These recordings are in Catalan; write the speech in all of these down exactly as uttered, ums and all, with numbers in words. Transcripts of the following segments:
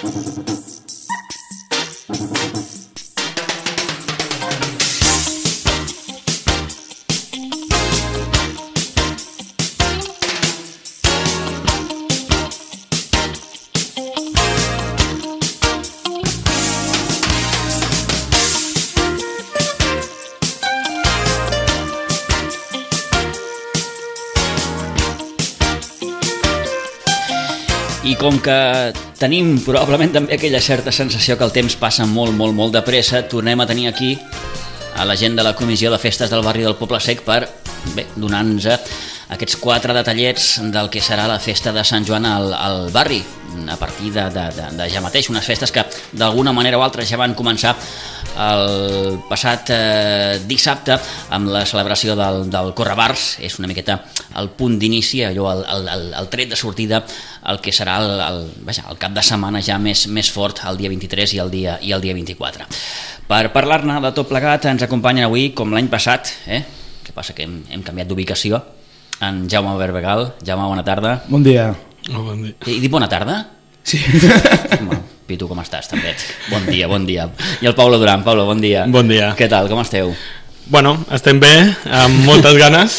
I com que tenim probablement també aquella certa sensació que el temps passa molt, molt, molt de pressa, tornem a tenir aquí a la gent de la Comissió de Festes del Barri del Poble Sec per, bé, donar-nos aquests quatre detallets del que serà la festa de Sant Joan al, al barri, a partir de, de, de, de ja mateix, unes festes que d'alguna manera o altra ja van començar el passat eh, dissabte amb la celebració del, del Correbars. És una miqueta el punt d'inici, allò, el, el, el tret de sortida, el que serà el, el, vaja, el cap de setmana ja més, més fort, el dia vint-i-tres i el dia, i el dia vint-i-quatre. Per parlar-ne de tot plegat ens acompanyen avui, com l'any passat, eh? que passa que hem, hem canviat d'ubicació, en Jaume Berbegal. Jaume, bona tarda. Bon dia. Oh, bon dia. He dit bona tarda? Sí. Home, Pitu, com estàs també? Bon dia, bon dia. I el Pablo Duran. Pablo, bon dia. Bon dia. Què tal, com esteu? Bueno, estem bé, amb moltes ganes,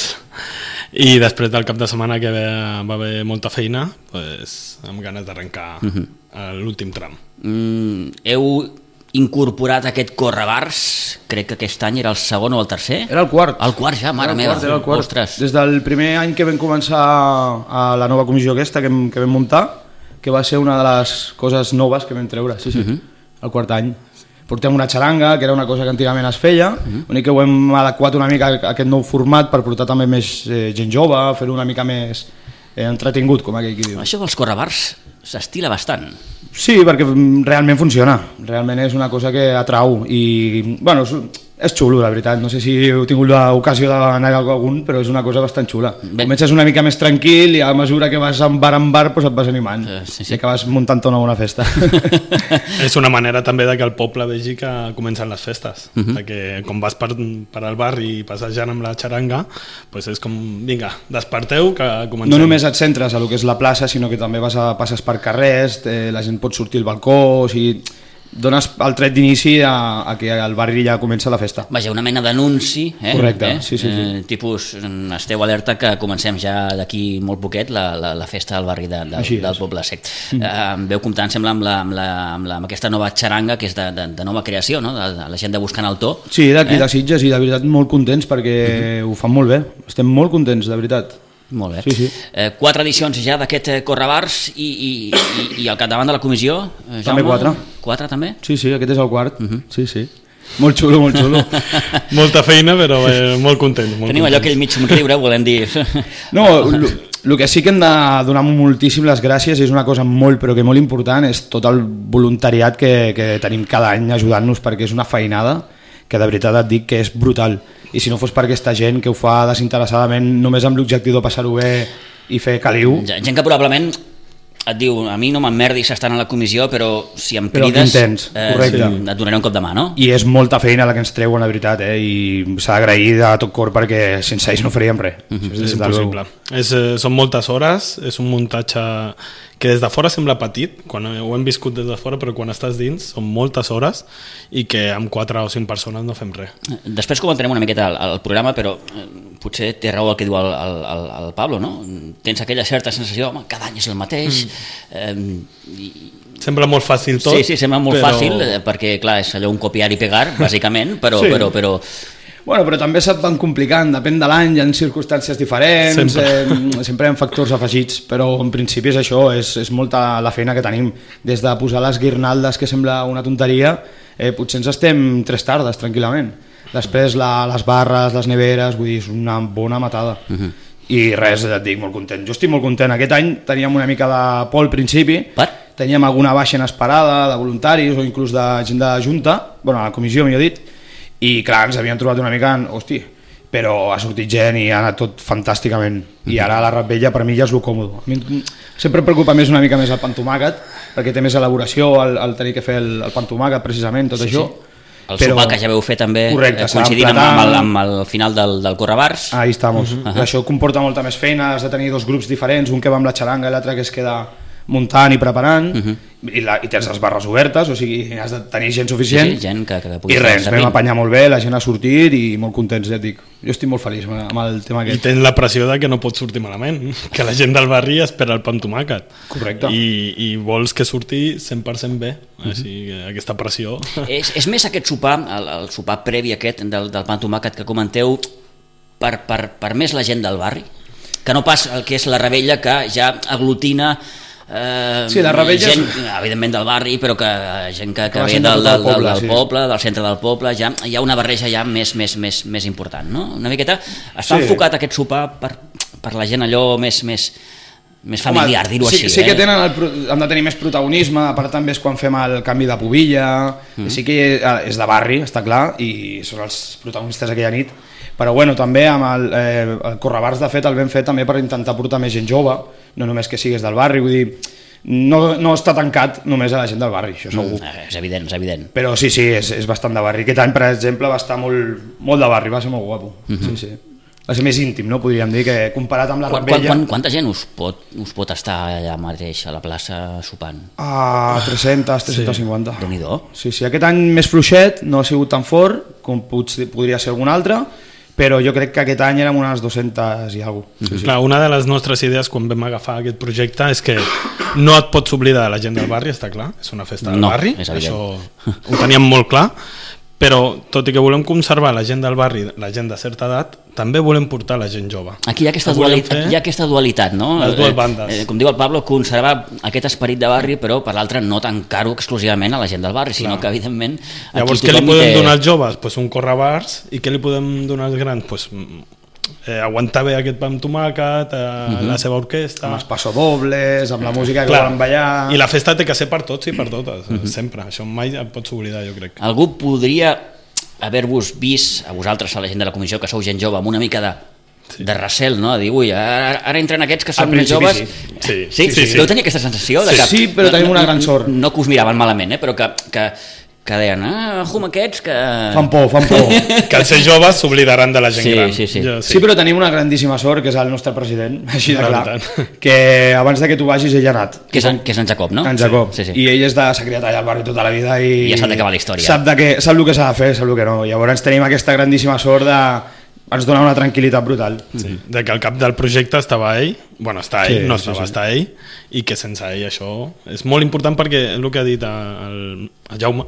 i després del cap de setmana que va haver molta feina, pues, amb ganes d'arrencar uh-huh. l'últim tram. Mm, heu incorporat aquest Correbars, crec que aquest any era el segon o el tercer? Era el quart. El quart ja, mare era meva. Quart, era el quart. Ostres. Des del primer any que vam començar a la nova comissió aquesta que, que vam muntar, que va ser una de les coses noves que vam treure, sí, sí, uh-huh. el quart any. Portem una xaranga, que era una cosa que antigament es feia, uh-huh. l'únic que ho hem adequat una mica a aquest nou format per portar també més eh, gent jove, fer-ho una mica més eh, entretingut, com aquell qui diu. Això dels Correbars s'estila bastant. Sí, perquè realment funciona, realment és una cosa que atrau i, bueno, és xulo, la veritat. No sé si heu tingut l'ocasió d'anar a algun, però és una cosa bastant xula. Bé. Comences una mica més tranquil i a mesura que vas en bar en bar doncs et vas animant uh, sí, sí. i acabes muntant una bona festa. És una manera també de que el poble vegi que comencen les festes, uh-huh. de que com vas per, per al barri i passejant amb la xaranga, doncs és com, vinga, desperteu que comencem. No només et centres a lo que és la plaça, sinó que també vas a, passes per carrers, eh, la gent pot sortir al balcó, o sigui, dones el tret d'inici a, a que al barri ja comença la festa. Vaja, una mena d'anunci, eh? Correcte, eh? sí, sí, sí. Eh, tipus, esteu alerta que comencem ja d'aquí molt poquet la, la, la festa del barri de, de, del Poble Sec. Mm. Eh, veu comptant, sembla, amb, la, amb, la, amb, la, amb aquesta nova xaranga que és de, de, de nova creació, no? de, de la gent de Buscant el To. Sí, d'aquí eh? de Sitges, i de veritat molt contents perquè mm-hmm. ho fan molt bé. Estem molt contents, de veritat. Molt bé. Sí, sí. Eh, quatre edicions ja d'aquest Correbars i, i, i, i al capdavant de la comissió, eh, Jaume, també quatre. Quatre també? Sí, sí, aquest és el quart. Uh-huh. Sí, sí. Molt xulo, molt xulo. Molta feina, però eh, molt content. Molt Tenim content. allò aquell mig somriure, volem dir. No, el que sí que hem de donar moltíssim les gràcies, és una cosa molt, però que molt important, és tot el voluntariat que, que tenim cada any ajudant-nos, perquè és una feinada que de veritat et dic que és brutal. I si no fos per aquesta gent que ho fa desinteressadament, només amb l'objectiu de passar-ho bé i fer caliu... Gent que probablement et diu, a mi no m'emmerdis estant a la comissió, però si em però crides intens, eh, et donaré un cop de mà, no? I és molta feina la que ens treuen, la veritat, eh? I s'ha d'agrair de tot cor perquè sense ells no faríem res. Uh-huh. És, és impossible. És, eh, són moltes hores, és un muntatge que des de fora sembla petit, quan ho hem viscut des de fora, però quan estàs dins són moltes hores i que amb quatre o cinc persones no fem res. Després comentarem una miqueta el, el programa, però eh, potser té raó el que diu el, el, el Pablo, no? Tens aquella certa sensació, home, cada any és el mateix... Mm. Eh, i... Sembla molt fàcil tot. Sí, sí, sembla molt però... fàcil, eh, perquè clar, és allò un copiar i pegar, bàsicament, però... Sí. però, però... Bueno, però també se't van complicant, depèn de l'any, hi ha circumstàncies diferents, sempre. Eh, sempre hi ha factors afegits, però en principi és això, és, és molta la feina que tenim. Des de posar les guirnaldes, que sembla una tonteria, eh, potser ens estem tres tardes, tranquil·lament. Després la, les barres, les neveres, vull dir, és una bona matada. Uh-huh. I res, et dic, molt content. Jo estic molt content. Aquest any teníem una mica de por al principi, per? Teníem alguna baixa inesperada de voluntaris o inclús de gent de junta, bueno, a la comissió, millor dit, i clar, ens havíem trobat una mica en, hosti, però ha sortit gent i ha anat tot fantàsticament, i ara la Ratbella per mi ja és el còmode. A mi sempre em preocupa més una mica més el pa amb tomàquet, perquè té més elaboració el, el tenir que fer el, el pa amb tomàquet precisament, tot sí, això. Sí. El però... sopar que ja veu fer també, correcte, eh, coincidint amb, amb, el, amb el final del, del Correbars. Ahí estamos. Uh-huh. Això comporta molta més feina, has de tenir dos grups diferents, un que va amb la xaranga i l'altre que es queda muntant i preparant, uh-huh. i, la, i tens les barres obertes, o sigui, has de tenir gent suficient, sí, sí, gent que, que pugui i res, vam apanyar molt bé, la gent ha sortit i molt contents, ja et dic. Jo estic molt feliç amb el tema aquest. I tens la pressió de que no pot sortir malament, que la gent del barri espera el pa amb tomàquet. Correcte. I, i vols que surti cent per cent bé, mm-hmm. Així que aquesta pressió... És, és més aquest sopar, el, el sopar previ aquest del, del pa amb tomàquet que comenteu, per, per, per més la gent del barri, que no pas el que és la Rebella, que ja aglutina Eh, sí, la Rebella gent, és... evidentment del barri, però que gent que, que, que ve del, del, del, poble, del, sí. poble, del centre del poble, ja hi ha una barreja ja més, més, més, més important, no? Una miqueta està sí. enfocat aquest sopar per, per la gent allò més, més, més familiar, dir-ho sí, així. Sí eh? que tenen el, han de tenir més protagonisme, a part també és quan fem el canvi de pubilla, mm. sí que és de barri, està clar, i són els protagonistes aquella nit, però bueno, també amb el, eh, el Correbars, de fet, el vam fer també per intentar portar més gent jove, no només que sigues del barri, vull dir, no, no està tancat només a la gent del barri, això segur. Mm, és evident, és evident. Però sí, sí, és, és bastant de barri. Aquest any, per exemple, va estar molt, molt de barri, va ser molt guapo. Mm-hmm. Sí, sí. Va ser més íntim, no? Podríem dir, que comparat amb la Quan, Rebella... quan, quanta gent us pot, us pot estar allà mateix a la plaça sopant? Ah, tres-cents, tres-cents cinquanta. Sí. Déu-n'hi-do. Sí, sí, aquest any més fluixet, no ha sigut tan fort com podria ser algun altre, però jo crec que aquest any érem unes dues-centes i alguna cosa. Sí, sí. Clar, una de les nostres idees quan vam agafar aquest projecte és que no et pots oblidar de la gent del barri, està clar, és una festa del no, barri, això ho teníem molt clar, però tot i que volem conservar la gent del barri, la gent de certa edat, també volem portar la gent jove. Aquí hi ha aquesta, dualitat, aquí hi ha aquesta dualitat, no? Les dues bandes. Eh, com diu el Pablo, conservar aquest esperit de barri, però per l'altre no tancar-ho exclusivament a la gent del barri, sinó clar. Que evidentment... Llavors, què li podem té... donar als joves? Pues un correbars, i què li podem donar als grans? Pues, eh, aguantar bé aquest pa amb tomàquet, eh, uh-huh. la seva orquestra... Amb els passodobles, amb la música que clar. volen ballar... I la festa té que ser per tots i per totes, uh-huh. sempre. Això mai et pots oblidar, jo crec. Algú podria haver-vos vist, a vosaltres, a la gent de la comissió, que sou gent jove, amb una mica de, sí. de recel, no? De dir, ui, ara, ara entren aquests que són més joves... Sí. Sí, sí, sí, sí. Deu tenir aquesta sensació de sí, que... Sí, però tenim una gran sort. No, no que us miraven malament, eh? Però que... que que deien, ah, jum, aquests que... Fan por, fan por. Que als ser joves s'oblidaran de la gent sí, gran. Sí, sí. Jo, sí. sí, però tenim una grandíssima sort, que és el nostre president, així de clar, que abans de que tu vagis ell ha anat. Que és en, que és en Jacob, no? En Jacob, sí, sí. I ell és de secretari al barri tota la vida i... I ja sap de què va la història. Sap, de què, sap el que s'ha de fer, sap el que no. Llavors tenim aquesta grandíssima sort de... ens dona una tranquil·litat brutal. Sí, de que al cap del projecte estava ell, bueno, està ell, sí, no estava, sí, sí. està ell, i que sense ell això és molt important perquè el que ha dit el, el Jaume,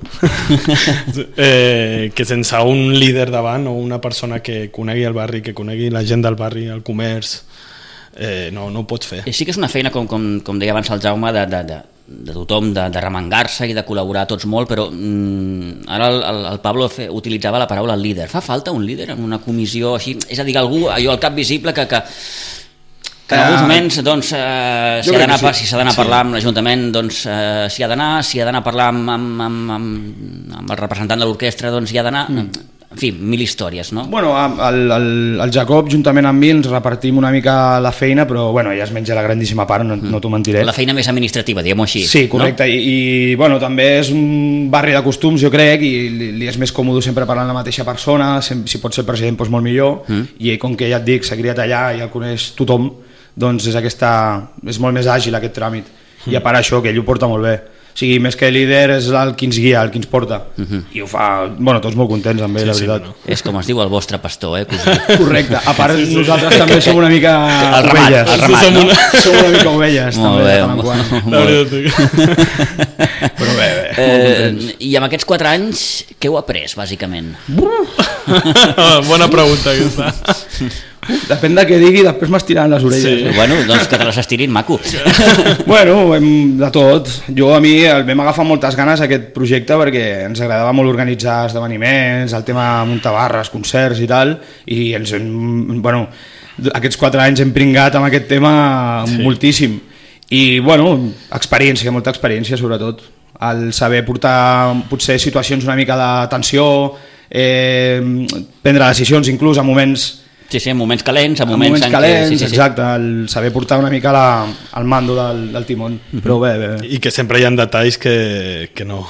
eh, que sense un líder davant o una persona que conegui el barri, que conegui la gent del barri, el comerç, eh, no, no ho pots fer. Sí que és una feina, com, com, com deia abans el Jaume, de, de, de, de tothom, de, de remengar-se i de col·laborar tots molt, però mm, ara el, el, el Pablo fe, utilitzava la paraula líder. Fa falta un líder en una comissió així? És a dir, algú, allò al cap visible que, que, que en alguns moments doncs, eh, si, ha sí. si s'ha d'anar a parlar amb l'Ajuntament, doncs eh, s'hi ha d'anar, si ha d'anar a parlar amb, amb, amb, amb, amb el representant de l'orquestra, doncs hi ha d'anar... Mm. En fi, mil històries, no? Bueno, el, el, el Jacob, juntament amb mi, ens repartim una mica la feina, però bueno, ella es menja la grandíssima part, no, no t'ho mentiré. La feina més administrativa, diguem-ho així. Sí, correcte, no? I, i bueno, també és un barri de costums, jo crec, i li, li és més còmode sempre parlar amb la mateixa persona, si, si pot ser president, doncs molt millor, mm. i ell, com que ja et dic, s'ha criat allà i el coneix tothom, doncs és, aquesta, és molt més àgil aquest tràmit, mm. i a part això, que ell ho porta molt bé. O sigui, més que líder és el qui ens guia, el qui ens porta. Uh-huh. I ho fa, bueno, tots molt contents amb ell, sí, la veritat. Sí, no? És com es diu el vostre pastor, eh? Correcte. A part, sí, sí. nosaltres també som una mica el ramat, ovelles. El ramat, som, no? una, som una mica ovelles, molt també, bé, de tant en quant. Molt bé. Però bé, bé. Eh, I amb aquests quatre anys, què heu après, bàsicament? Bona pregunta, aquesta. Depèn de què digui, després m'estiraran les orelles. Sí. Eh? Bueno, doncs que te les estirin, maco. Bueno, hem, de tot. Jo a mi el vam agafar moltes ganes aquest projecte perquè ens agradava molt organitzar esdeveniments, el tema muntar barres, concerts i tal, i ens hem, bueno, aquests quatre anys hem pringat amb aquest tema sí. moltíssim. I, bueno, experiència, molta experiència, sobretot. El saber portar, potser, situacions una mica de tensió, eh, prendre decisions, inclús a moments... Sí, sí, en moments calents, en moments, en moments calents, que, sí, sí, exacte, el saber portar una mica la, el mando del, del timón, uh-huh. però bé, bé. I que sempre hi ha detalls que, que no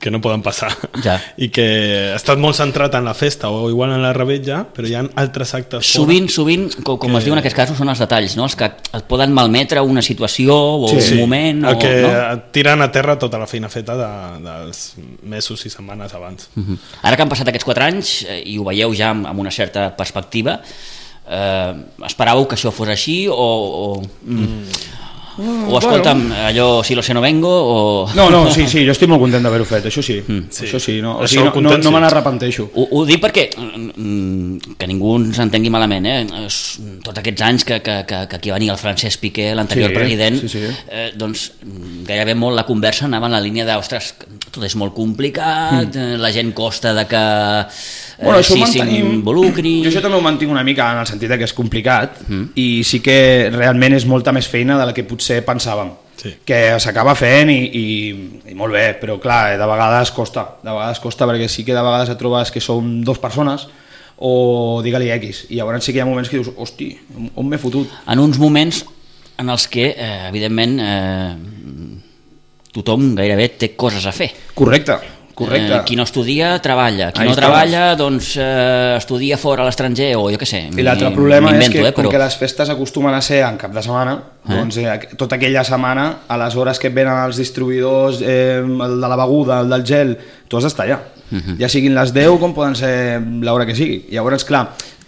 que no poden passar. Ja. I que ha estat molt centrat en la festa o igual en la revetlla, però hi ha altres actes sovint, fora. Sovint, com, com que... es diu en aquests casos, són els detalls, no? Els que et poden malmetre una situació o sí, un sí. moment. El o, que no? tiren a terra tota la feina feta de, dels mesos i setmanes abans. Uh-huh. Ara que han passat aquests quatre anys eh, i ho veieu ja amb, amb una certa perspectiva, eh, esperàveu que això fos així o... o... Mm. O escolta'm, bueno. allò si lo sé no vengo o... No, no, sí, sí, jo estic molt content d'haver-ho fet, això sí, mm. sí. Això sí, no, o sigui, no, no, no me n'arrepenteixo. Ho, ho dic perquè, que ningú ens entengui malament, eh? Tots aquests anys que, que, que, que aquí va venir el Francesc Piqué, l'anterior sí, president, sí, sí. Eh, doncs gairebé molt la conversa anava en la línia de, ostres, tot és molt complicat, mm. la gent costa de que eh, bueno, sí, s'involucri... Jo això també ho mantinc una mica en el sentit que és complicat mm. i sí que realment és molta més feina de la que potser pensàvem, sí. que s'acaba fent i, i, i molt bé, però clar, de vegades costa, de vegades costa perquè sí que de vegades et trobes que som dues persones o digue-li X, i llavors sí que hi ha moments que dius, hosti, on m'he fotut? En uns moments en els que, eh, evidentment, eh, tothom gairebé té coses a fer. Correcte. Correcte. Eh, qui no estudia, treballa. Qui Ahí no estamos. treballa, doncs eh, estudia fora a l'estranger o jo què sé. I l'altre problema és que, eh, però... com que les festes acostumen a ser en cap de setmana, eh? doncs eh, tota aquella setmana, a les hores que et venen els distribuïdors, eh, el de la beguda, el del gel, tu has d'estar allà. Uh-huh. Ja siguin les deu com poden ser l'hora que sigui. Llavors, clar,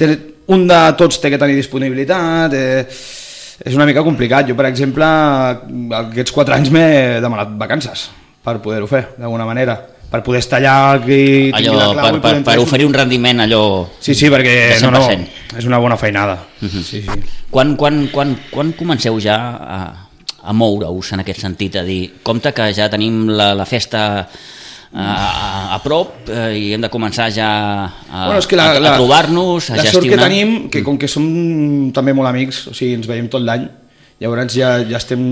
un de tots té que tenir disponibilitat... Eh, és una mica complicat. Jo, per exemple, aquests quatre anys m'he demanat vacances per poder-ho fer, d'alguna manera, per poder estar allà i allò, la clau, per, per, per oferir un rendiment allò sí, sí, perquè no, no, és una bona feinada. Uh-huh. sí, sí. Quan, quan, quan, quan comenceu ja a, a moure-us en aquest sentit, a dir, compte que ja tenim la, la festa a, a, a prop eh, i hem de començar ja a, bueno, és que la, a, a trobar-nos, a la gestionar... La sort que tenim, que com que som també molt amics, o sigui, ens veiem tot l'any, llavors ja, ja estem...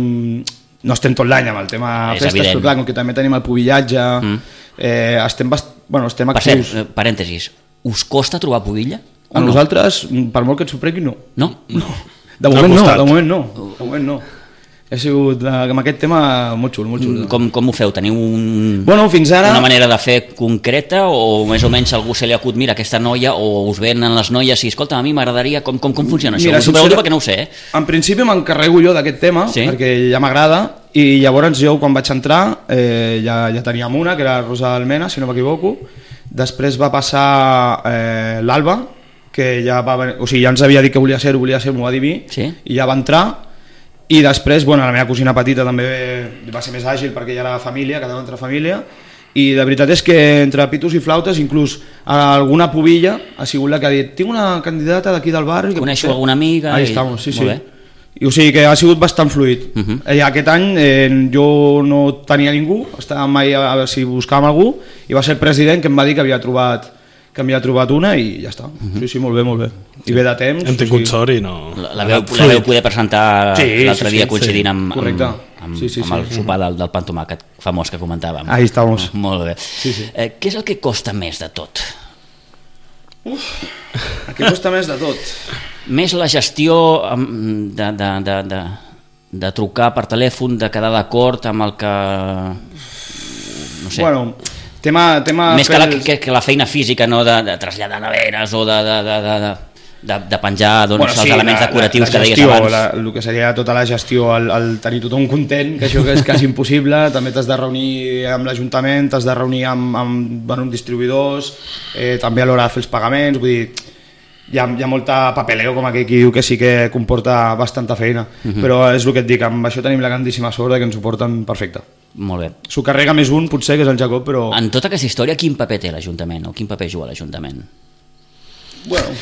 No estem tot l'any amb el tema és festes, evident. Però clar, com que també tenim el pubillatge, mm. eh, estem, bast... bueno, estem actius. Per cert, parèntesis, us costa trobar pubilla? A no? Nosaltres, per molt que ens ho pregui, no. No? No. De moment no, de moment no. De moment no. Ha sigut, amb aquest tema, molt xulo, molt xulo. Com, com ho feu? Teniu un, bueno, fins ara... una manera de fer concreta o més o menys algú se li acut, mira, aquesta noia, o us venen les noies i, escolta, a mi m'agradaria, com, com, com funciona això? Mira, us ho pregunto perquè no ho sé. Eh? En principi m'encarrego jo d'aquest tema, sí? Perquè ja m'agrada, i llavors jo quan vaig entrar eh, ja, ja teníem una, que era Rosa Almena, si no m'equivoco, després va passar eh, l'Alba, que ja, va, o sigui, ja ens havia dit que volia ser, volia ser, m'ho va dir mi, sí? I ja va entrar. I després, bueno, la meva cosina petita també va ser més àgil perquè ja era família, cada una altra família, i la veritat és que entre pitos i flautes, inclús alguna pubilla ha sigut la que ha dit, tinc una candidata d'aquí del barri... Coneixo potser... alguna amiga... Ahí i... estamos, sí, sí. I, o sigui que ha sigut bastant fluid. Uh-huh. I aquest any eh, jo no tenia ningú, estàvem mai a veure si buscàvem algú, i va ser el president que em va dir que havia trobat que m'havia trobat una i ja està. Uh-huh. Sí, sí, molt bé, molt bé. I bé de temps. Hem tingut o sigui... sort i no... La, la, veu, la veu poder presentar sí, l'altre sí, dia sí, coincidint sí. amb, amb, amb, sí, sí, amb el sí. sopar del, del pan tomàquet famós que comentàvem. Ahí estamos. Molt bé. Sí, sí. Eh, què és el que costa més de tot? Uf, el que costa més de tot? Més la gestió de, de, de, de, de trucar per telèfon, de quedar d'acord amb el que... No sé... Bueno... Tema, tema més que la, que, que la feina física, no, de, de traslladar neveres o de, de, de, de, de, de penjar doncs, bueno, sí, els elements la, decoratius la, la gestió, que deies abans. La, el que seria tota la gestió, el, el tenir tothom content, que això que és quasi impossible, també t'has de reunir amb l'Ajuntament, t'has de reunir amb, amb, bueno, amb distribuïdors, eh, també a l'hora de fer els pagaments, vull dir, hi ha, hi ha molta papeleo, com aquell qui diu, que sí que comporta bastanta feina, uh-huh. Però és el que et dic, amb això tenim la grandíssima sort que ens ho porten perfecte. Molt bé. S'ho carrega més un, potser, que és el Jacob, però... En tota aquesta història, quin paper té l'Ajuntament? O quin paper juga l'Ajuntament? Bueno...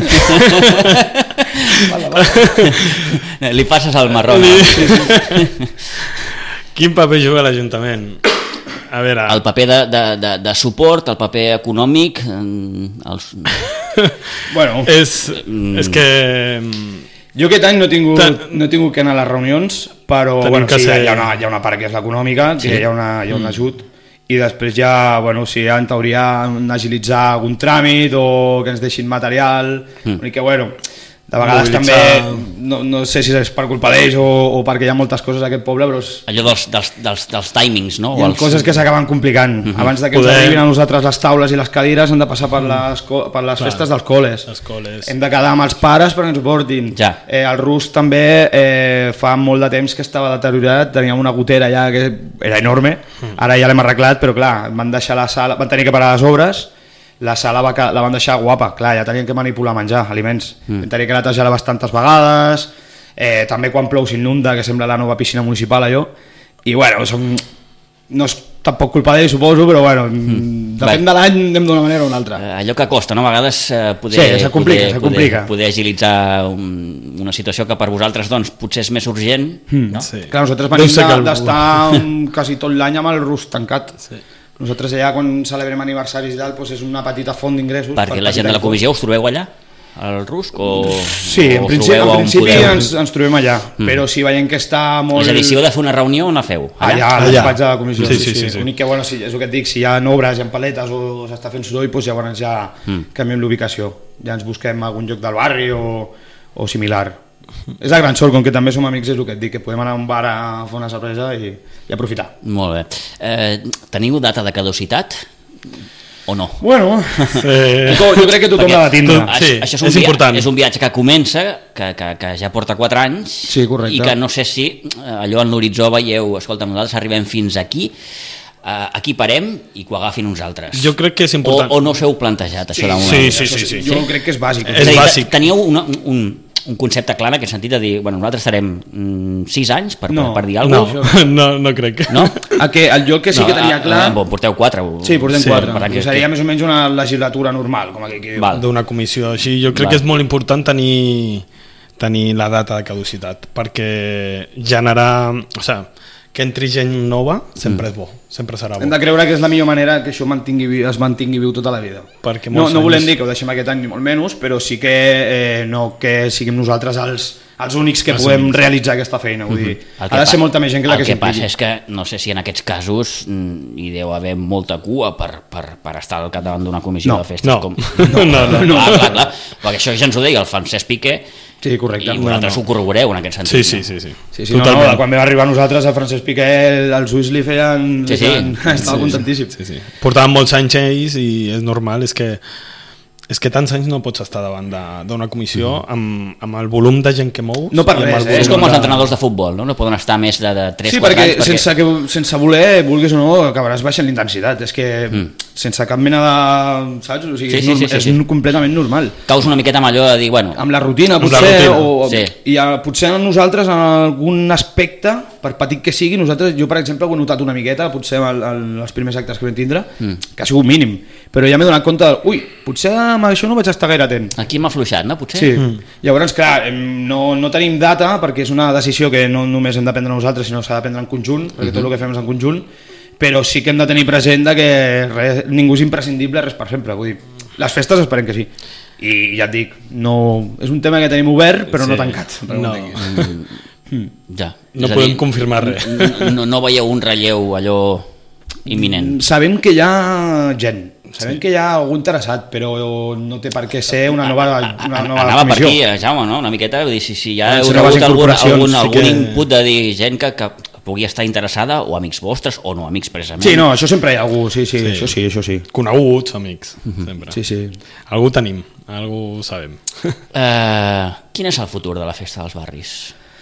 vala, vala. Li passes al marró. Sí, sí. Quin paper juga l'Ajuntament? A veure... El paper de, de, de, de suport, el paper econòmic... Els... bueno... És, és que... Jo aquest any no he tingut, no he tingut que anar a les reunions, però bueno, sí, ser... hi, ha una, hi ha una part que és l'econòmica, que sí. hi ha, una, hi ha un ajut, i després ja, bueno, si ja en teoria agilitzar algun tràmit o que ens deixin material, mm. i que bueno, de vegades mobilitzar... també no, no sé si és per culpa d'ells o, o perquè hi ha moltes coses a aquest poble, però és... allò dels, dels, dels, dels timings, no? Hi ha els... coses que s'acaben complicant. Uh-huh. Abans de que Poder... ens arribin a nosaltres les taules i les cadires han de passar per les, per les festes dels col·les. coles. Hem de quedar amb els pares perquè ens ho portin. Ja. Eh, el Rus també eh, fa molt de temps que estava deteriorat, teníem una gotera ja que era enorme, ara ja l'hem arreglat, però clar, van deixar la sala, van tenir que parar les obres, la sala va, la van deixar guapa, clar, ja tenien que manipular menjar, aliments, mm. vam tenir que netejar-la bastantes vegades, eh, també quan plou s'inunda, que sembla la nova piscina municipal allò, i bueno, som, no és tampoc culpa d'ell, suposo, però bueno, mm. depèn de l'any anem d'una manera o una altra. Eh, allò que costa, no? A vegades eh, poder, sí, se complica, poder, se complica. Poder, poder agilitzar un, una situació que per vosaltres doncs, potser és més urgent, mm. no? Sí. Clar, nosaltres venim d'estar quasi tot l'any amb el Rus tancat. Sí. Nosaltres allà quan celebrem aniversaris i tal, doncs és una petita font d'ingressos. Perquè per la gent de la comissió us trobeu allà? Al Rusc? O, sí, en o principi, en principi podeu... ens, ens trobem allà, mm. però si veiem que està molt... És a dir, si heu de fer una reunió, on la feu? Allà, allà, al despatx de la comissió. Sí, sí, sí, sí, sí. L'únic que, bueno, sí, és el que et dic, si hi ha obres, hi ha paletes o s'està fent soroll, doncs llavors ja mm. canviem l'ubicació. Ja ens busquem algun lloc del barri o, o similar. És la gran sort, com que també som amics, és el que et dic, que podem anar a un bar a fer una sorpresa i, i aprofitar. Molt bé. Eh, teniu data de caducitat o no? Bueno, eh... jo crec que tothom l'ha de tindre. Sí, això és, un és important. És un viatge que comença, que, que, que ja porta quatre anys, sí, correcte. I que no sé si allò en l'horitzó veieu, escolta, nosaltres arribem fins aquí, Uh, aquí parem i que ho agafin uns altres. Jo crec que és important. O, o no us heu plantejat això sí, de moment? Sí, sí, sí, sí. Jo sí? crec que és bàsic. És dir, bàsic. Teníeu una, un, un concepte clar en aquest sentit de dir, bueno, nosaltres estarem mm, sis anys per, no, per, per dir alguna cosa. No, no, no crec. No? A que, el lloc que sí no, que tenia clar... A, a, bon, porteu quatre. O... Sí, portem sí, quatre. Per que seria que... més o menys una legislatura normal, com aquí que diu. D'una comissió així. Jo crec Val. que és molt important tenir, tenir la data de caducitat, perquè generar... O sigui, que entri gent nova sempre mm. és bo, sempre serà bo. Hem de creure que és la millor manera que això mantingui, es mantingui viu tota la vida. No, no volem dir que ho deixem aquest any ni molt menys, però sí que eh, no que siguem nosaltres els, els únics que els podem únics. realitzar aquesta feina. Vull dir, mm-hmm. ha de ser molta més gent que la que s'impliqui. El que passa és que no sé si en aquests casos hi deu haver molta cua per, per, per estar al capdavant d'una comissió no, de festes. No, com... no, no, no, no. Clar, clar, clar, perquè això ja ens ho deia el Francesc Piqué. Sí, correcte. I vosaltres no, no. ho corroboreu en aquest sentit. Sí, sí, sí. sí. sí, sí no, no, quan vam arribar nosaltres, a Francesc Piqué, els ulls li feien... Sí, sí. Estava sí, contentíssim. Sí, sí. Portaven molts anys ells i és normal, és que és que tants anys no pots estar davant d'una comissió mm. amb, amb el volum de gent que mous. No per res, eh? És com els entrenadors de futbol, no? No poden estar més de, de tres sí, quatre perquè anys. Perquè sense, que, sense voler, vulguis o no, acabaràs baixant l'intensitat. És que mm. sense cap mena de... Saps? O sigui, sí, sí, sí, és, sí, sí. és completament normal. Caus una miqueta amb allò de dir, bueno... Amb la rutina, potser, la rutina. O, sí. i a, potser a nosaltres en algun aspecte, per petit que sigui, nosaltres, jo per exemple ho he notat una miqueta, potser en, en els primers actes que vam tindre, mm. que ha sigut mínim, però ja m'he donat compte de, ui, potser amb això no vaig estar gaire atent. Aquí m'ha afluixat, no? Potser? Sí. Mm. Llavors, clar, no, no tenim data perquè és una decisió que no només hem de prendre nosaltres, sinó s'ha de prendre en conjunt, perquè mm-hmm. tot el que fem és en conjunt, però sí que hem de tenir present que res, ningú és imprescindible, res per sempre. Vull dir, les festes esperem que sí. I ja et dic, no, és un tema que tenim obert, però sí. no tancat. No. Mm. Ja. No podem dir, confirmar res. No, no veieu un relleu allò imminent? Sabem que hi ha gent, sabem sí. que hi ha algú interessat, però no té per què ser una nova, una nova Anava comissió. per aquí, Jaume, no? Una miqueta, vull dir, si, si hi ha sí, hagut algun, algun, sí algun que... input de dir gent que, que pugui estar interessada, o amics vostres, o no amics precisament. Sí, no, això sempre hi ha algú, sí, sí, sí. això sí, això sí. Coneguts, amics, uh-huh. sempre. Sí, sí. Algú tenim, algú sabem. Uh, quin és el futur de la festa dels barris?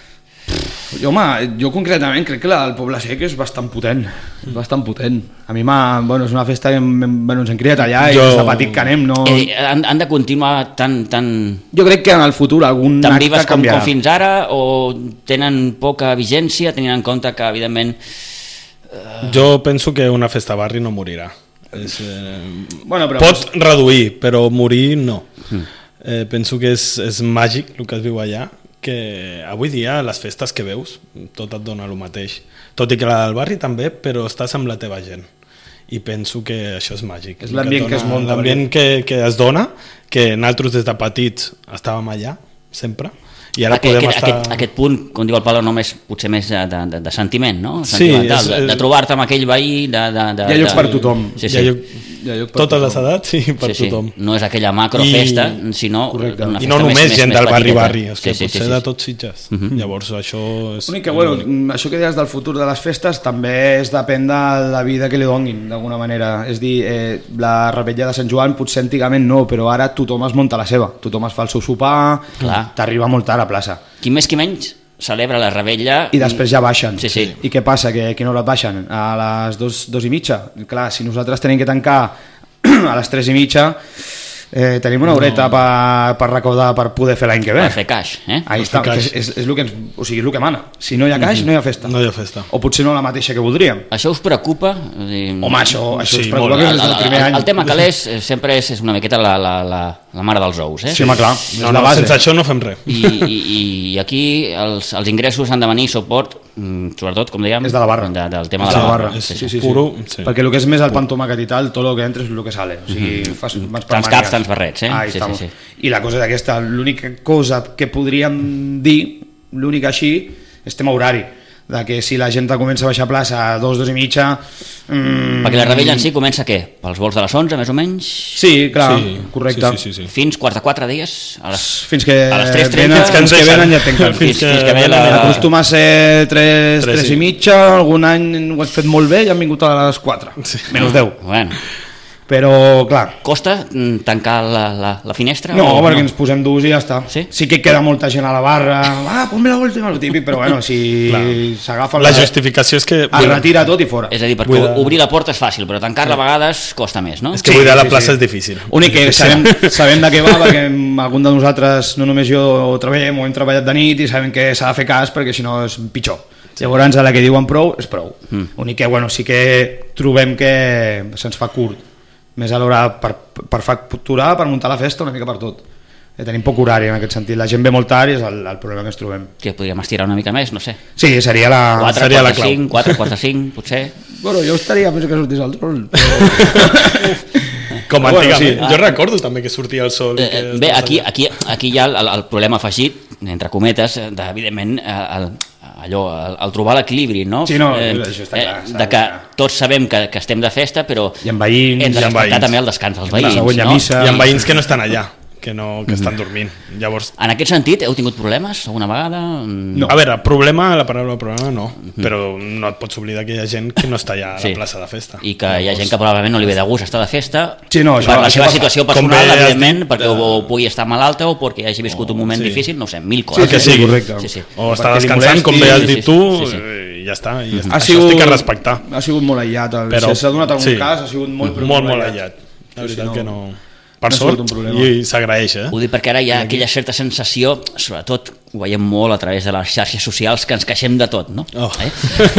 Jo, home, jo concretament crec que la del Poble Sec és bastant potent, és bastant potent. A mi m'ha, bueno, és una festa que bueno, ens hem criat allà jo... i des de petit que anem, no... Eh, han, han de continuar tan, tan... Jo crec que en el futur algun tan acte vives com, canviarà. com fins ara, o tenen poca vigència, tenint en compte que, evidentment... Uh... Jo penso que una festa barri no morirà. És, eh... bueno, però... Pot reduir, però morir no. Mm. Eh, penso que és, és màgic el que es viu allà, que avui dia les festes que veus tot et dona el mateix, tot i que la del barri també, però estàs amb la teva gent i penso que això és màgic, és l'ambient que, que es munta, l'ambient que, que es dona, que nosaltres des de petits estàvem allà sempre i ara aquest, podem aquest, estar... aquest, aquest punt, com diu el Pablo, només potser més de, de, de, de sentiment, no? Sí, és, de, de trobar-te amb aquell veí de, de, de, hi ha lloc de, per tothom sí, sí. Hi ha lloc... totes les edats i per sí, tothom. Sí. No és aquella macrofesta, I... sinó Correcte. una festa I no només més, gent més del petiteta. barri-barri, és que sí, sí, potser sí, sí. de tots Sitges. Uh -huh. Llavors això és... L'únic que, bueno, això que deies del futur de les festes també es depèn de la vida que li donin, d'alguna manera. És dir, eh, la Revetlla de Sant Joan potser antigament no, però ara tothom es munta la seva, tothom es fa el seu sopar, t'arriba molt tard a plaça. Qui més qui menys celebra la Revetlla... I després ja baixen. Sí, sí. I què passa? Que a quina hora et baixen? A les dos, dos i mitja? Clar, si nosaltres tenim que tancar a les tres i mitja, eh, tenim una horeta no. per, per recaudar per poder fer l'any que ve. Per fer caix, eh? Ahí està, caix. és, és, és, el que ens, o sigui, el que mana. Si no hi ha caix, mm-hmm. no hi ha festa. No hi ha festa. O potser no la mateixa que voldríem. Això us preocupa? Home, això, això sí, us preocupa que el, és el primer el, any. el tema calés sempre és, és una miqueta la, la, la, la mare dels ous, eh? Sí, home, clar. No, no, sense això no fem res. I, i, i aquí els, els ingressos han de venir soport, sobretot, com dèiem, és de la barra. De, del tema és de la, la barra. barra. És sí, sí, sí. puro, sí. Perquè el que és més el pan tomàquet i tal, tot el que entra és el que sale. O sigui, mm-hmm. fas, tants Tants caps, tants barrets, eh? Ah, sí, sí, sí. I la cosa és aquesta, l'única cosa que podríem dir, l'única així, és tema horari. De que si la gent comença a baixar a plaça a dos, dos i mitja... Mmm... Perquè la Revetlla en si comença què? Pels vols de les onze, més o menys? Sí, clar, sí, correcte. Sí, sí, sí, sí. Fins quarts de quatre dies? A les, fins que, a les tres venen, trenta? fins que venen ja tanquen. Fins, fins, fins que ve la... Acostuma a ser tres, tres, tres sí. i mitja, algun any ho has fet molt bé i han vingut a les quatre, sí. menys deu. Bueno... Però, clar... Costa tancar la, la, la finestra? No, o perquè no? ens posem durs i ja està. Sí? Sí que queda molta gent a la barra, ah, ponme l'última, el típic, però bueno, si s'agafa... La justificació és que... Es retira tot i fora. És a dir, perquè Buida... obrir la porta és fàcil, però tancar-la a vegades costa més, no? És que Sí, buidar sí, la plaça sí. és difícil. Únic que sabem, sabem de què va, perquè algun de nosaltres, no només jo, treballem o hem treballat de nit i sabem que s'ha de fer cas perquè si no és pitjor. Llavors, a la que diuen prou, és prou. Mm. Únic que, bueno, sí que trobem que se'ns fa curt. Més a l'hora per, per facturar, per muntar la festa, una mica per tot. Eh, tenim poc horari en aquest sentit. La gent ve molt tard i és el, el problema que ens trobem. Que podríem estirar una mica més, no sé. Sí, seria la... quatre, seria la quatre, clau. cinc, quatre, quatre, cinc, potser. Bueno, jo estaria fins que sortís el sol. Però... Com Bueno, antigament. sí. Jo recordo també que sortia el sol. I que Eh, bé, aquí, aquí, aquí hi ha el, el problema afegit, entre cometes, de, evidentment, el, allò, el, el trobar l'equilibri, no? Sí, no, això està clar, Eh, de que tots sabem que, que estem de festa, però I amb veïns, hem de i amb respectar veïns. també el descans dels La veïns, següent no? missa. I amb veïns que no estan allà, que, no, que estan dormint. Llavors, En aquest sentit, heu tingut problemes alguna vegada? No. a veure, problema, la paraula problema no, però no et pots oblidar que hi ha gent que no està allà a Sí. la plaça de festa. I que hi ha gent que probablement no li ve de gust estar de festa Sí, no, això- per la això seva passa. situació Com personal, bé has evidentment, dit, perquè de- o, o pugui estar malalta o perquè hagi viscut un moment sí. difícil, no sé, mil Sí, coses. que sí, sigui. correcte. Sí, sí. O està Perquè li descansant, com molesti, bé has sí, dit sí, tu, sí, sí. i ja està. I ja Ha està. sigut, Això es té que respectar. Ha sigut molt aïllat. El, Però, si s'ha donat algun sí. cas, ha sigut molt, però molt, molt aïllat. La Sí, sí, veritat no- que no... Per no ha sort, sigut un problema. i s'agraeix, eh? Ho dic perquè ara hi ha aquella certa sensació, sobretot ho veiem molt a través de les xarxes socials, que ens queixem de tot, no? Oh. Eh?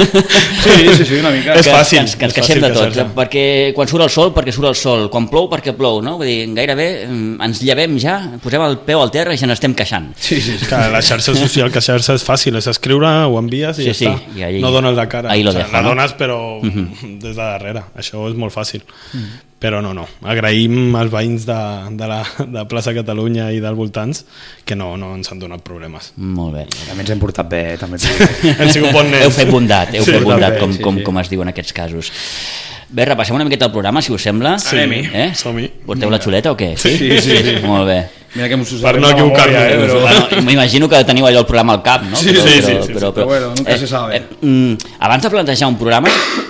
Sí, sí, sí, una mica. És que, fàcil, que ens, que ens és queixem fàcil de tot, queixar-se. perquè quan surt el sol, perquè surt el sol, quan plou, perquè plou, no? Vull dir, gairebé mm, ens llevem ja, posem el peu al terra i ja n'estem queixant. Sí, sí, sí. Que la xarxa social, queixar-se és fàcil, és escriure, ho envies i Sí, ja sí, està. i ahí- no dones la cara. ahí lo O sigui, dejo, la no? dones, però des de darrere. Això és molt fàcil. Però no, no. Agraïm als veïns de, de la de plaça Catalunya i dels voltants que no, no ens han donat problemes. Molt bé. També ens hem portat bé, també. ens hem portat bé. Han sigut bons nens. Heu fet bondat, heu Sí, fet bondat, també, com, sí, com, sí. com es diu en aquests casos. Bé, repassem una miqueta el programa, si us sembla. Sí, Anem-hi. Eh? som-hi. Porteu la xuleta o què? Sí, sí, sí. Molt bé. Mira que m'ho Per no equivocar-me, eh, però... Bueno, m'imagino que teniu allò el programa al cap, no? Sí, però, sí, però, sí, sí, però, però bueno, nunca se sabe. mm, abans de plantejar un programa,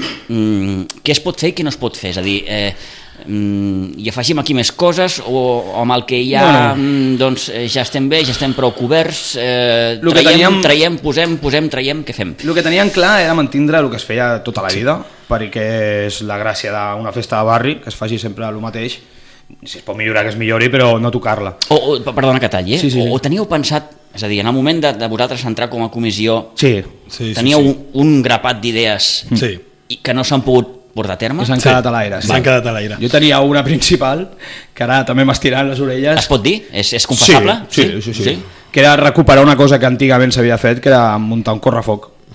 mm, què es pot fer i què no es pot fer? És a dir, eh, mm, i afegim aquí més coses o, o amb el que hi ha Bueno. mm, doncs eh, ja estem bé, ja estem prou coberts, eh, Lo que traiem, teníem- traiem, posem, posem, traiem, què fem? El que tenien clar era mantindre el que es feia tota la vida, perquè és la gràcia d'una festa de barri, que es faci sempre el mateix. Si es pot millorar, que es millori, però no tocar-la. O, o, perdona que talli, eh? Sí, sí, sí. O, o teníeu pensat, és a dir, en el moment de, de vosaltres entrar com a comissió, Sí, Sí, sí, teníeu sí. Un, un grapat d'idees Sí. i que no s'han pogut portar a terme? que s'han Sí. quedat a l'aire. Sí. S'han quedat a l'aire. Jo tenia una principal, que ara també m'estiran les orelles. Es pot dir? És, és confessable? Sí, sí, sí, sí, sí. Que era recuperar una cosa que antigament s'havia fet, que era muntar un correfoc.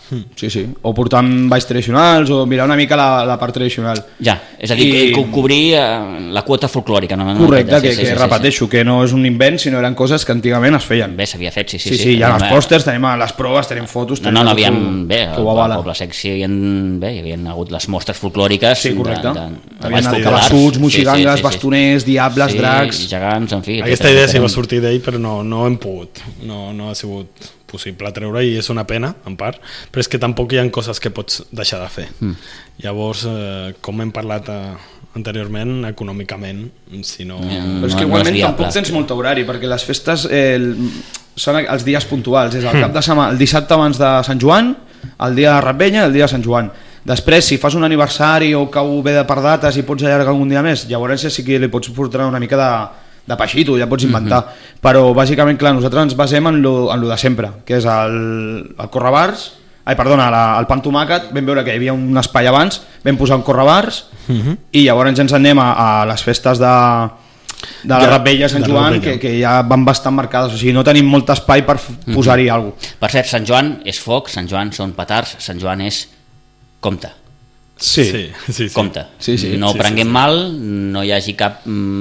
Sí, sí. O portant balls tradicionals o mirar una mica la, la part tradicional. Ja, és a dir, I... co cobrir eh, la quota folclòrica. No? Correcte, que, sí, sí, que sí, repeteixo, sí, sí. que no és un invent, sinó eren coses que antigament es feien. Bé, s'havia fet, sí, sí. Sí, sí, sí, hi ha els pòsters, tenim les proves, tenim fotos... No, no, no, havien, bé, al Poble Sec sí, hi havia, bé, hi havia hagut les mostres folclòriques. Sí, correcte. De, de, de havien anat cabassuts, moxigangues, sí, sí, sí, bastoners, diables, sí, dracs... gegants, en fi... Aquesta idea sí va sortir d'ell, però no, no hem pogut, no, no ha sigut possible treure i és una pena, en part, però és que tampoc hi ha coses que pots deixar de fer. Mm. Llavors, eh, com hem parlat eh, anteriorment, econòmicament, si no... Mm, però és que no, igualment no tampoc tens molt horari, perquè les festes eh, el, són els dies puntuals, és el cap de setmana, el dissabte abans de Sant Joan, el dia de Revetlla i el dia de Sant Joan. Després, si fas un aniversari o cau bé de per dates i pots allargar algun dia més, llavors ja sí que li pots portar una mica de... de peixito, ja pots inventar, uh -huh. però bàsicament, clar, nosaltres ens basem en lo, en lo de sempre, que és el, el correbars, ai, perdona, la, el pan tomàquet, vam veure que hi havia un espai abans, vam posar un correbars, uh -huh. i llavors ens anem a, a les festes de, de la ja, Revetlla, Sant Joan, que, que ja van bastant marcades, o sigui, no tenim molt espai per posar-hi uh -huh. alguna cosa. Per cert, Sant Joan és foc, Sant Joan són petards, Sant Joan és compte. Sí, sí, sí, sí. Compte, sí, sí. no ho sí, prenguem sí, sí. mal, no hi hagi cap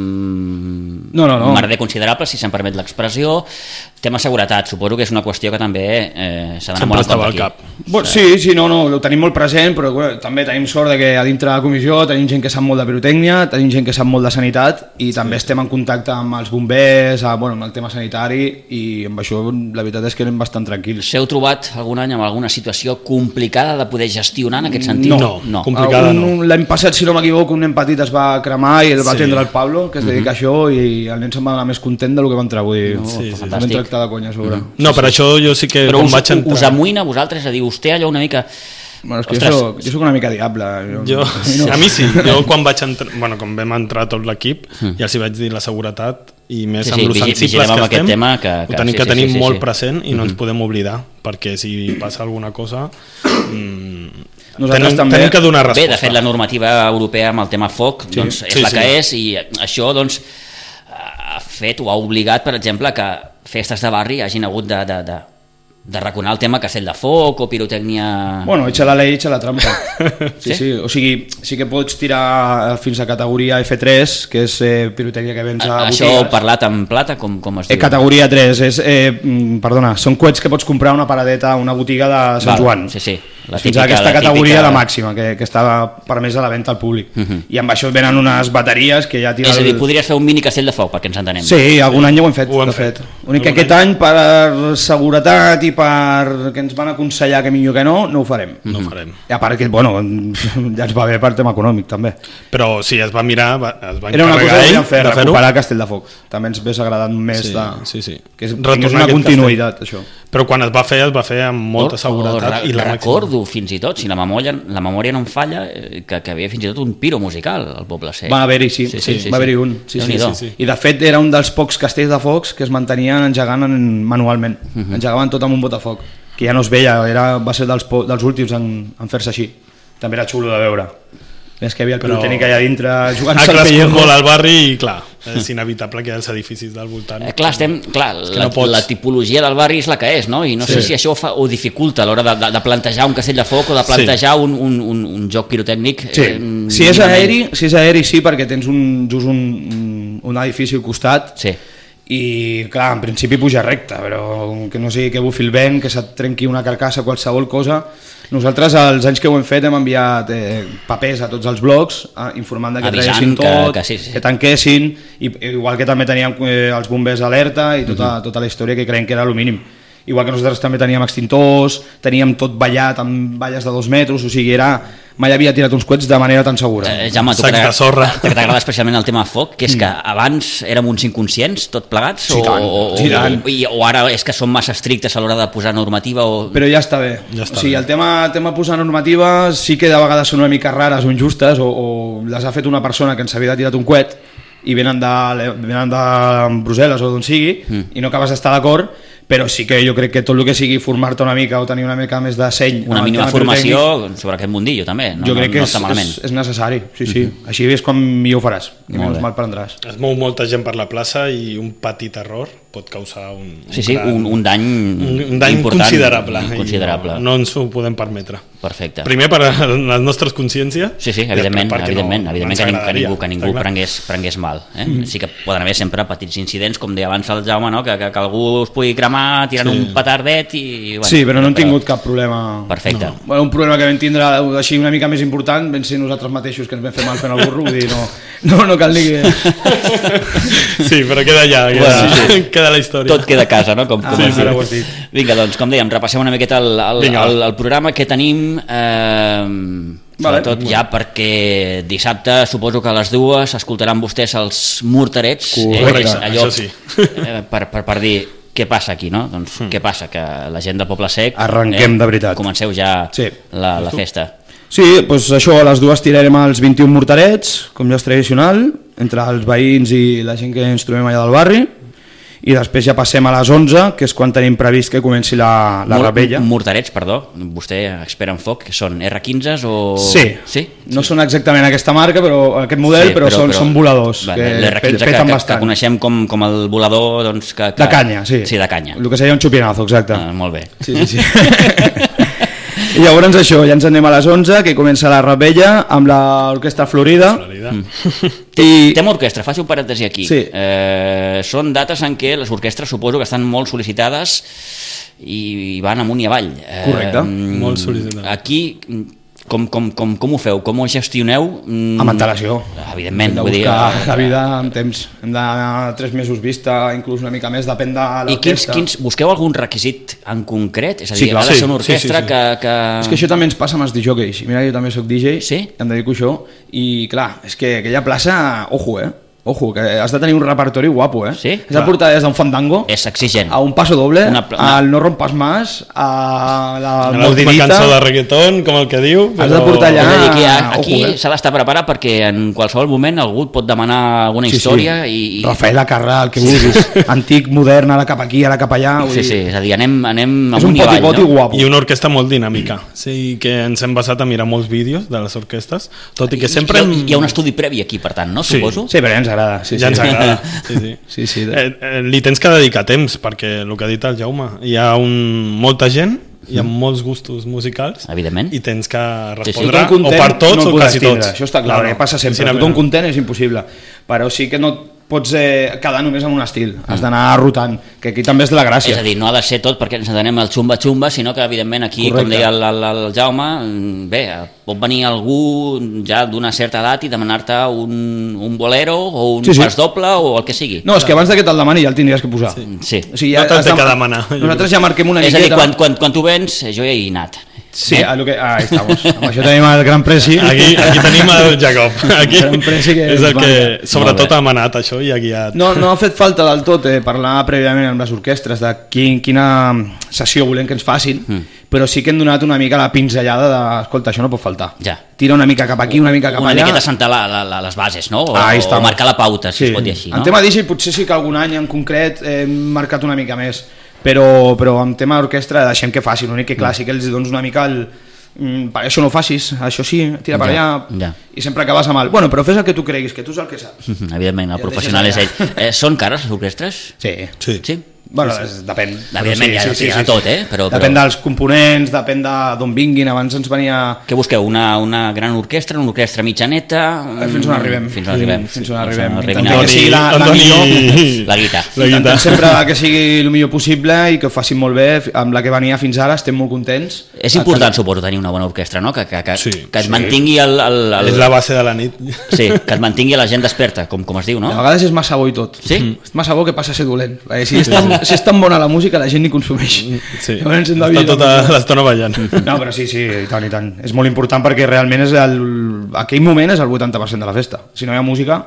mm, no, no, no. merder considerable, si se'n permet l'expressió. Tema seguretat, suposo que és una qüestió que també eh, s'ha d'anar molt a compte aquí. Cap. Bon, sí, sí, no, no, ho tenim molt present, però bueno, també tenim sort de que a dintre de la comissió tenim gent que sap molt de pirotècnia, tenim gent que sap molt de sanitat i també sí. estem en contacte amb els bombers, a, bueno, amb el tema sanitari i amb això la veritat és que anem bastant tranquils. S'heu trobat algun any amb alguna situació complicada de poder gestionar en aquest sentit? No, no, no. complicada no. L'any passat, si no m'equivoco, un nen petit es va cremar i el va sí. atendre el Pablo, que es dedica uh -huh. a això, i el nen se'n va anar més content del que va entrar avui. No, sí, sí, vam tractar de conya a sobre. Uh -huh. No, per això jo sí que... Però us, vaig entrar... us amoïna a vosaltres a dir, vostè allò una mica... Bueno, és que jo soc, jo soc una mica diable. Jo, jo, a, mi no. a mi sí, jo quan vaig entrar, bueno, quan vam entrar tot l'equip, mm. ja els hi vaig dir la seguretat i més sí, amb sí, los sensibles que estem, tema que, que, ho tenim sí, que sí, tenir sí, sí, molt sí. present i no mm. ens podem oblidar, perquè si passa alguna cosa... Mm, Nosaltres tenim, també... tenim que donar resposta. Bé, de fet, la normativa europea amb el tema foc sí. doncs, és sí, la sí. que és, i això doncs, ha fet o ha obligat, per exemple, que festes de barri hagin hagut de... de, de de raconar el tema castell de foc o pirotècnia... Bueno, echa la ley, echa la trampa. Sí, sí, sí, o sigui, sí que pots tirar fins a categoria F tres, que és eh, pirotècnia que vens a, a Això botigues. heu parlat en plata, com, com es diu? Eh, categoria tres, és, eh, perdona, són coets que pots comprar a una paradeta a una botiga de Sant Val, Joan. Sí, sí. La fins típica, a aquesta la categoria, típica... la màxima, que, que està permesa a la venda al públic. Uh -huh. I amb això venen unes bateries que ja tira... És a dir, el... podries fer un mini castell de foc, perquè ens entenem. Sí, algun sí. any ja ho hem fet, ho hem de fet. fet. Únic que aquest any, per seguretat i per que ens van aconsellar que millor que no, no ho farem. No ho farem. I a part que, bueno, ja ens va bé per tema econòmic, també. Però sí, es va mirar, va, es va Era una cosa que ell fer, de recuperar Castell de Foc. També ens hagués agradat més sí, de... Sí, sí. Que és, tingués una continuïtat, això. Però quan es va fer, es va fer amb molta seguretat. O, o, i la recordo màxima. Fins i tot, si la memòria, la memòria no em falla, que, que havia fins i tot un piro musical al Poble Sec. Va haver-hi, sí, sí, sí, sí, va haver-hi un. Sí, sí, sí, sí. I de fet era un dels pocs castells de focs que es mantenien engegant en, manualment. Uh -huh. Engegaven tot amb un botafoc, que ja no es veia, era, va ser dels, dels últims en, en fer-se així. També era xulo de veure. És que hi havia el pirotècnic allà dintre jugant-se al pellejo. Ha crescut molt al barri i clar, és inevitable que hi ha els edificis del voltant. Eh, clar, estem, clar la, no pots... la tipologia del barri és la que és, no? I no sí. sé si això ho, fa, ho dificulta a l'hora de, de, de plantejar un castell de foc o de plantejar sí. un, un, un, un joc pirotècnic. Sí. Eh, si, és aeri, si és aeri sí, perquè tens un, just un, un edifici al costat sí. i clar, en principi puja recte, però que no sigui que bufi el vent, que se't trenqui una carcassa, qualsevol cosa. Nosaltres, als anys que ho hem fet, hem enviat eh, papers a tots els blocs eh, informant de que traguessin tot, que, que, sí, sí. que tanquessin, i, igual que també teníem eh, els bombers alerta i tota, uh -huh. tota la història, que creiem que era el mínim. Igual que nosaltres també teníem extintors, teníem tot ballat amb valles de dos metres, o sigui, era... mai havia tirat uns coets de manera tan segura. Eh, Jaume, tu sacs de sorra. Que t'agrada especialment el tema foc, que és que abans érem uns inconscients, tot plegats? Sí, tant, o, sí, tant. O, o ara és que som massa estrictes a l'hora de posar normativa? O... Però ja està bé. Ja està o sigui, bé. el tema, tema posar normativa sí que de vegades són una mica rares o injustes, o, o les ha fet una persona que ens havia tirat un coet i venen de, venen de Brussel·les o d'on sigui, mm. i no acabes d'estar d'acord, però sí que jo crec que tot el que sigui formar-te una mica o tenir una mica més de seny, una mínima formació sobre aquest mundillo també, no, jo crec no, que no és, està malament. És, és necessari, sí, sí. Mm-hmm. Així és com millor ho faràs i menys mal prendràs. Es mou molta gent per la plaça i un petit error pot causar un, sí, sí, gran, un, un dany, un, un dany important, considerable, considerable. No, no ens ho podem permetre. Perfecte. Primer per a les nostres consciències. Sí, sí, evidentment, evidentment, no, evidentment que, que ningú, que ningú prengués, prengués mal. Eh? Mm. Sí que poden haver sempre petits incidents, com deia abans el Jaume, no? que, que, que algú es pugui cremar tirant sí. un petardet i... Bueno, sí, però no hem tingut cap problema. Perfecte. No. Bueno, un problema que vam tindre així una mica més important vam ser nosaltres mateixos que ens vam fer mal fent el burro, vull dir, no, no, no cal dir que... Sí, però queda allà, queda, bueno, sí. queda la història. Tot queda a casa, no? Com, ah, com sí, ara ho has dit. Vinga, doncs, com dèiem, repassem una miqueta el, el, el, el programa que tenim, eh, sobretot vale, ja bueno. perquè dissabte suposo que a les dues escoltaran vostès els morterets. Correcte, eh, allò, això sí. eh, per, per, per dir... Què passa aquí, no? Doncs mm. què passa? Que la gent de Poble Sec... Arrenquem eh, de veritat. Comenceu ja sí. la, la festa. Sí, doncs això, a les dues tirarem els vint-i-un morterets, com ja és tradicional, entre els veïns i la gent que ens trobem allà del barri, i després ja passem a les onze, que és quan tenim previst que comenci la, la Mor rebella. Morterets, perdó, vostè expert en foc, que són erre quinze o... Sí, sí? no sí. són exactament aquesta marca, però aquest model, sí, però, però, són, però són voladors, va, que l'erre quinze peten que, bastant. Que coneixem com, com el volador... Doncs, que, que... De canya, sí. Sí, de canya. El que seria un xupinazo, exacte. Ah, molt bé. Sí, sí, sí. I llavors això, ja ens anem a les onze, que comença la rebella amb l'Orquestra Florida. Florida. Mm. I... Tema orquestra, faci un parèntesi aquí. Sí. Eh, són dates en què les orquestres suposo que estan molt sol·licitades i van amunt i avall. Eh, Correcte. Molt sol·licitades. Aquí... Com, com, com, com ho feu? Com ho gestioneu? Amb antelació. Evidentment. Hem de vull buscar dir, la vida en temps. Hem d'anar tres mesos vista, inclús una mica més, depèn de l'orquestra. I quins, quins, busqueu algun requisit en concret? És a dir, sí, clar, ha de sí, ser una orquestra sí, sí, sí. Que, que... És que això també ens passa amb els disjòqueis. Mira, jo també soc D J, sí? em dedico a això, i clar, és que aquella plaça, ojo, eh? Ojo, que has de tenir un repertori guapo, eh? Sí? Has de portar des d'un fandango és exigent. a un paso doble, una, una... al no rompas más, a la l'última cançó de reggaeton, com el que diu. Has de portar allà... És a dir, que aquí ojo, eh? s'ha d'estar preparat perquè en qualsevol moment algú et pot demanar alguna sí, història sí. i... Rafael Acarrà, el que vulguis. Antic, modern, ara cap aquí, ara cap allà. Sí, sí, és a dir, anem, anem és un amunt i avall, poti-poti no? guapo. I una orquestra molt dinàmica. Sí, que ens hem basat a mirar molts vídeos de les orquestes, tot i que sempre... Hi ha, hi ha un estudi previ aquí, per tant, no? Sí. Suposo? Sí, però ja ens agrada. Sí, ja sí. ens agrada. Sí, sí. sí, sí, eh, eh, li tens que dedicar temps, perquè el que ha dit el Jaume, hi ha un, molta gent, hi ha molts gustos musicals, evidentment, i tens que sí, respondre sí. Content, o per tots no o quasi tindre. tots. Això està clar, no, no. Passa sempre, tothom content és impossible, però sí que no pots eh, quedar només en un estil, has d'anar rotant, que aquí també és la gràcia. És a dir, no ha de ser tot perquè ens atenem al xumba-xumba, sinó que evidentment aquí, correcte, com deia el, el, el Jaume, bé, pot venir algú ja d'una certa edat i demanar-te un, un bolero o un sí, sí. pas doble o el que sigui. No, és que abans que te'l demani ja el tindries que posar. Sí. sí. O sigui, ja no te'l té que demanar. Nosaltres ja marquem una és miqueta. És a dir, quan, quan, quan tu vens, jo ja he anat. Sí, eh? a lo que... ah, ahí estamos. Amb això tenim el Gran Preci. Aquí, aquí tenim el Jacob. Aquí el Preci que és el que sobretot ha manat això i ha guiat. No, no ha fet falta del tot eh, parlar prèviament amb les orquestres de quin, quina sessió volem que ens facin, mm. però sí que hem donat una mica la pinzellada de, escolta, això no pot faltar. Ja. Tira una mica cap aquí, una mica cap una allà. Una miqueta sentar la, la, la, les bases, no? O, ah, o marcar la pauta, si sí. es pot dir així. En no? tema D J potser sí que algun any en concret hem marcat una mica més, però, però en tema d'orquestra deixem que facin, l'únic que clar, sí que els dones una mica el... Mm, això no ho facis, això sí, tira per ja, allà ja. i sempre acabes amb el, bueno, però fes el que tu creguis, que tu és el que saps. Evidentment, el ja professional és ell. Eh, són cares les orquestres? Sí. Sí. sí? Bueno, sí, sí. depèn. Evidentment, sí, ja, sí, sí, ja sí, tot, eh? Però, depèn però... dels components, depèn d'on vinguin, abans ens venia... Què busqueu? Una, una gran orquestra, una orquestra mitjaneta? Fins on arribem. Fins on arribem. Fins on arribem. Intentem que sigui la, la millor... La guita. Intentem sempre que sigui el millor possible i que ho facin molt bé, amb la que venia fins ara estem molt contents. És important, que... suposo, tenir una bona orquestra, no? Que, que, que, sí, que et sí. mantingui el, el, el... És la base de la nit. Sí, que et mantingui la gent desperta, com, com es diu, no? A vegades és massa bo i tot. Sí? És massa bo que passa a ser dolent. Si és tan, si és tan bona la música, la gent ni consumeix. Sí, està tota l'estona ballant. No, però sí, sí, i tant, i tant. És molt important perquè realment és el, aquell moment és el vuitanta per cent de la festa. Si no hi ha música,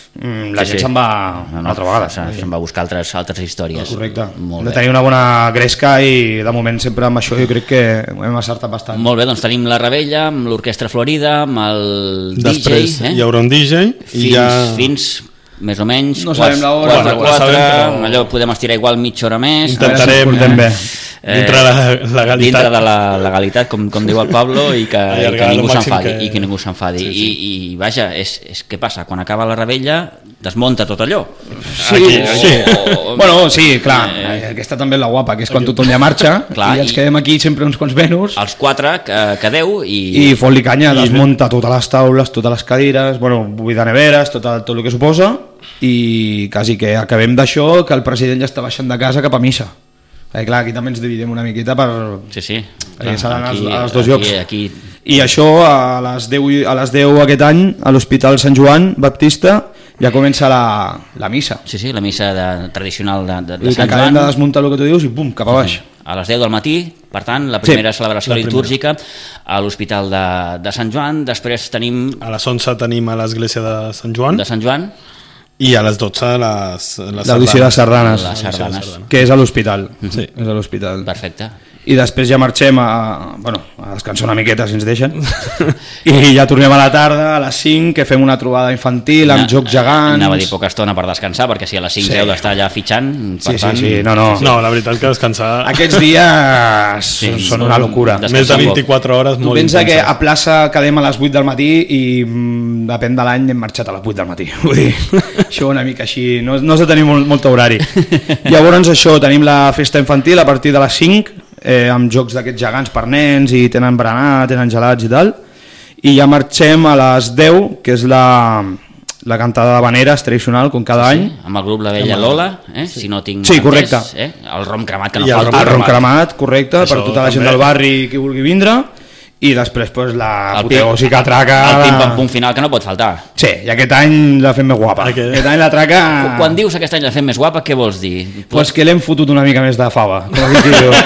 la sí, gent sí. se'n va no, no, una altra vegada. Se'n va a buscar altres, altres històries. Correcte. Molt Hem de bé. tenir una bona gresca i de moment sempre amb això jo crec que hem acertat bastant. Molt bé, doncs tenim la Rebella, amb l'Orquestra Florida, amb el Després D J. Eh? hi haurà un D J fins, i ja... fins més o menys no sabem l'hora, quatre, no quatre, sabem, però... allò podem estirar igual mitja hora més. Intentarem, si bé. Eh, dintre de la legalitat. Dintre de la legalitat, com, com diu el Pablo, i que, i que ningú s'enfadi. Que... I que ningú s'enfadi. Sí, sí. I, I vaja, és, és què passa? Quan acaba la Rebella desmunta tot allò. Sí, Aquí, sí. O- Bueno, sí, clar, Eh. aquesta també és la guapa, que és quan tothom ja marxa, Clar, i ens i- quedem aquí sempre uns quants menus, Els quatre que, quedeu i... i fot-li canya, desmunta totes les taules, totes les cadires, bueno, buida neveres, tot, el, tot el que suposa, i quasi que acabem d'això, que el president ja està baixant de casa cap a missa. Eh, clar, aquí també ens dividim una miqueta per... Sí, sí. Perquè seran Aquí- els, els dos aquí- llocs. Aquí, I això a les deu, i- a les deu aquest any a l'Hospital Sant Joan Baptista ja comença la, la missa. sí, sí, la missa de, tradicional de, de, I de que Sant acabem Joan. de desmuntar el que tu dius i pum, cap a baix. A les deu del matí, per tant, la primera Sí, celebració la primera. litúrgica a l'Hospital de, de Sant Joan. Després tenim A les onze tenim a l'església de Sant Joan de Sant Joan, i a les dotze les, les L'audició de sardanes, les sardanes. que és a l'hospital. Sí. És a l'hospital. Perfecte. I després ja marxem a, bueno, a descansar una miqueta si ens deixen i ja tornem a la tarda a les cinc que fem una trobada infantil amb Na- jocs gegants. Anava a dir poca estona per descansar, perquè si a les cinc Sí. heu d'estar allà fitxant, per Sí, sí, tant... sí, no, no. No, la veritat que descansar Aquests dies Sí, són una locura. Des- més de descansar vint-i-quatre hores Tu molt pensa que intenses. a plaça quedem a les vuit del matí i mm, depèn de l'any hem marxat a les vuit del matí. Vull dir, això una mica així, no, no has de tenir molt, molt horari. Llavors això, tenim la festa infantil a partir de les cinc, eh, amb jocs d'aquests gegants per nens i tenen berenar, tenen gelats i tal, i ja marxem a les deu, que és la, la cantada d'habaneres tradicional, com cada any. Sí, amb el grup La Vella Lola, eh? si no tinc Sí, entès, correcte. eh? El rom cremat que no I el falta. rom El rom cremat, correcte, Això per tota la gent també. del barri qui vulgui vindre, i després pues, la El pim- apoteòsica traca... El pim-pam-pum final que no pot faltar. Sí, i aquest any la fem més guapa. Aquest- Aquest any la traca... Quan dius aquest any la fem més guapa, què vols dir? Pues que l'hem fotut una mica més de fava, com aquí qui diu.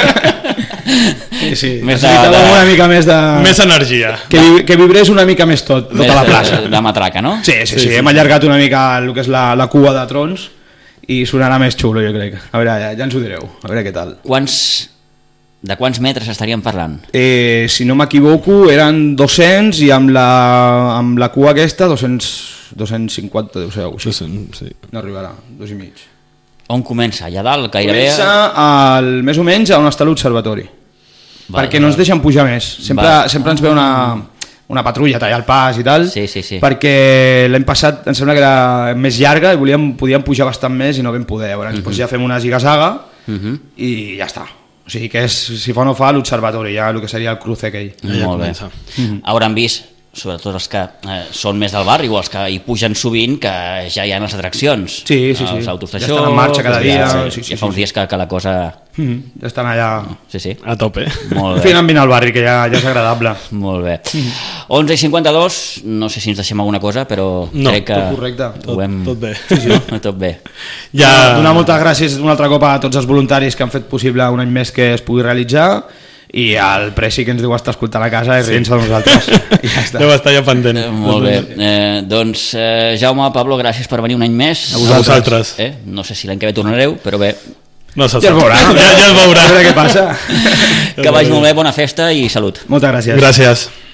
Sí, sí, Més de- necessitàvem de- una mica més de... Més energia. Que, vi- que vibrés una mica més tot, tota Més la de- plaça. De matraca, no? Sí, sí, sí, sí, hem allargat una mica el que és la, la cua de trons i sonarà més xulo, jo crec. A veure, ja, ja ens ho direu, a veure què tal. Quants... De quants metres estaríem parlant? Eh, si no m'equivoco, eren dos-cents i amb la, amb la cua aquesta dos-cents, dos-cents cinquanta, deu ser, o Sí, sigui, sí. no arribarà, dos i mig. On comença? Allà dalt, gairebé... Comença al, més o menys on està l'observatori, Val, perquè no ens deixen pujar més. Sempre, Val. sempre ens ve una, una patrulla a tallar el pas i tal, Sí, sí, sí. perquè l'any passat em sembla que era més llarga i volíem, podíem pujar bastant més i no vam poder. Llavors, Mhm. doncs ja fem una ziga-zaga Uh -huh. i ja està. O sigui que és, si fa o no fa, l'observatori, ja el que seria el cruce aquell. Ja Molt bé. comença. Hauran vist, sobretot els que eh, són més del barri o els que hi pugen sovint, que ja hi ha les atraccions. Sí, sí, sí. Els autos de Ja xoc, estan en marxa cada ja, dia, Ja, sí, sí, ja fa sí, uns sí. dies que, que la cosa... Mm, ja estan allà Sí, sí. A tope. Molt en bé. fi, anant vine al barri, que ja, ja és agradable. Molt bé. onze i cinquanta-dos, no sé si ens deixem alguna cosa, però No, crec que tot correcte. ho hem... Tot bé. Sí, sí. Tot bé. Ja... Donar moltes gràcies un altre cop a tots els voluntaris que han fet possible un any més que es pugui realitzar i al Preci que ens diu estar escoltant a casa i rient-se de nosaltres. I ja està. Deu estar ja pendent. Eh, molt bé. Eh, doncs, eh, Jaume, Pablo, gràcies per venir un any més. A vosaltres. Eh? No sé si l'any que ve tornareu, però bé, No se Ja es sap. veurà. Ja, ja es veurà. A veure què passa. que vagi molt bé, bona festa i salut. Moltes gràcies. Gràcies.